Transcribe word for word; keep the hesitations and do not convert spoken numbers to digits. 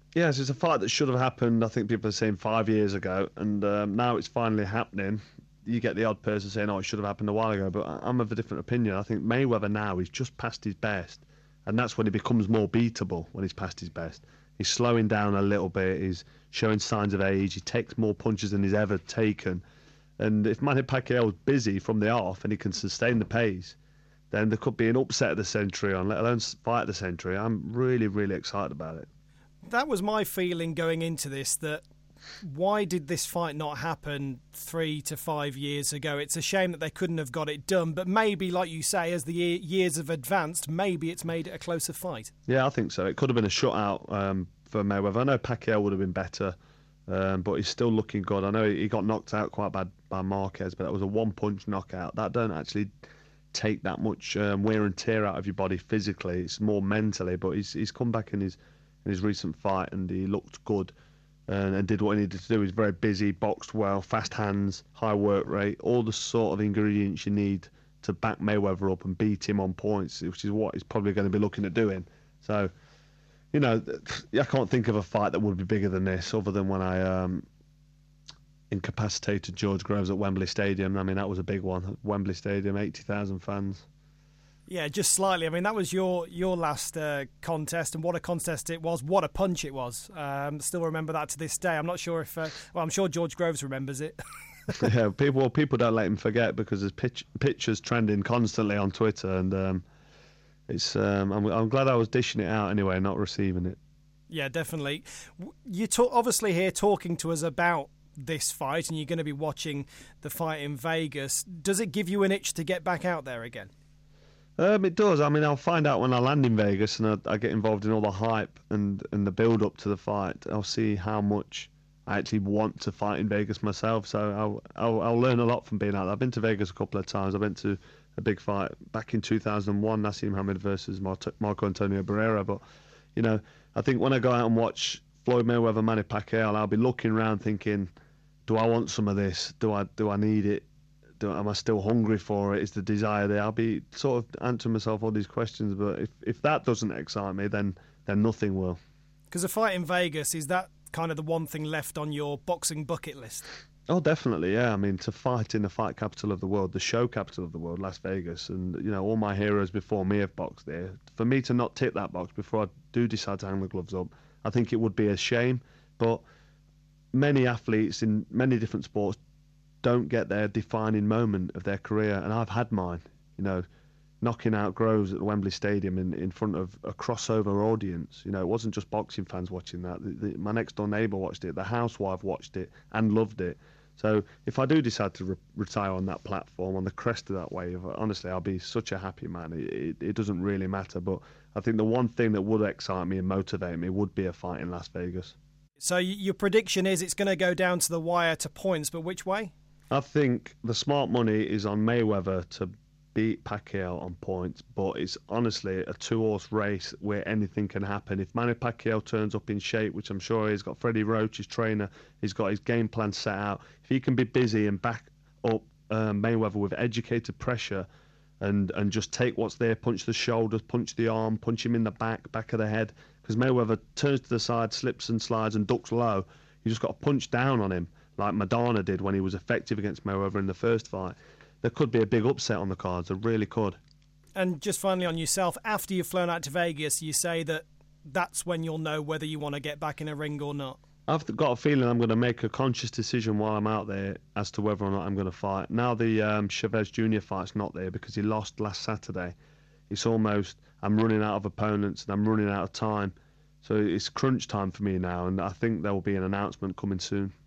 Yes, it's a fight that should have happened. I think people are saying five years ago, and um, now it's finally happening. You get the odd person saying, "Oh, it should have happened a while ago," but I- I'm of a different opinion. I think Mayweather now is just past his best, and that's when he becomes more beatable. When he's past his best, he's slowing down a little bit. He's showing signs of age. He takes more punches than he's ever taken. And if Manny Pacquiao is busy from the off and he can sustain the pace, then there could be an upset of the century on, let alone fight of the century. I'm really, really excited about it. That was my feeling going into this, that why did this fight not happen three to five years ago? It's a shame that they couldn't have got it done, but maybe, like you say, as the years have advanced, maybe it's made it a closer fight. Yeah, I think so. It could have been a shutout um, for Mayweather. I know Pacquiao would have been better, um, but he's still looking good. I know he got knocked out quite bad by Marquez, but that was a one-punch knockout. That don't actually take that much um, wear and tear out of your body physically. It's more mentally, but he's he's come back in his in his recent fight and he looked good and, and did what he needed to do. He's very busy, boxed well, fast hands, high work rate, all the sort of ingredients you need to back Mayweather up and beat him on points, which is what he's probably going to be looking at doing. So, you know, I can't think of a fight that would be bigger than this, other than when I um, incapacitated George Groves at Wembley Stadium. I mean, that was a big one. Wembley Stadium, eighty thousand fans. Yeah, just slightly. I mean, that was your your last uh, contest, and what a contest it was. What a punch it was. Um, still remember that to this day. I'm not sure if... Uh, well, I'm sure George Groves remembers it. Yeah, people well, people don't let him forget because there's pitch, pictures trending constantly on Twitter, and um, it's. Um, I'm, I'm glad I was dishing it out anyway, not receiving it. Yeah, definitely. You're ta- obviously here talking to us about this fight, and you're going to be watching the fight in Vegas. Does it give you an itch to get back out there again? Um, it does. I mean, I'll find out when I land in Vegas and I, I get involved in all the hype and, and the build up to the fight. I'll see how much I actually want to fight in Vegas myself. So I'll, I'll, I'll learn a lot from being out there. I've been to Vegas a couple of times. I went to a big fight back in two thousand one, Nassim Muhammad versus Marco Antonio Barrera. But, you know, I think when I go out and watch Floyd Mayweather, Manny Pacquiao, I'll be looking around thinking, do I want some of this? Do I do I need it? Do, am I still hungry for it? Is the desire there? I'll be sort of answering myself all these questions, but if, if that doesn't excite me, then then nothing will. Because a fight in Vegas, is that kind of the one thing left on your boxing bucket list? Oh, definitely, yeah. I mean, to fight in the fight capital of the world, the show capital of the world, Las Vegas, and you know all my heroes before me have boxed there. For me to not tick that box before I do decide to hang the gloves up, I think it would be a shame. But many athletes in many different sports don't get their defining moment of their career, and I've had mine. You know, knocking out Groves at the Wembley Stadium in, in front of a crossover audience. You know, it wasn't just boxing fans watching that. The, the, my next door neighbour watched it. The housewife watched it and loved it. So if I do decide to re- retire on that platform, on the crest of that wave, honestly, I'll be such a happy man. It, it, it doesn't really matter. But I think the one thing that would excite me and motivate me would be a fight in Las Vegas. So your prediction is it's going to go down to the wire to points, but which way? I think the smart money is on Mayweather to beat Pacquiao on points, but it's honestly a two-horse race where anything can happen. If Manny Pacquiao turns up in shape, which I'm sure he's got Freddie Roach, his trainer, he's got his game plan set out. If he can be busy and back up uh, Mayweather with educated pressure and, and just take what's there, punch the shoulder, punch the arm, punch him in the back, back of the head, because Mayweather turns to the side, slips and slides and ducks low, you just got to punch down on him, like Madonna did when he was effective against Mayweather in the first fight. There could be a big upset on the cards. There really could. And just finally on yourself, after you've flown out to Vegas, you say that that's when you'll know whether you want to get back in a ring or not. I've got a feeling I'm going to make a conscious decision while I'm out there as to whether or not I'm going to fight. Now the um, Chavez Junior fight's not there because he lost last Saturday. It's almost, I'm running out of opponents and I'm running out of time. So it's crunch time for me now, and I think there will be an announcement coming soon.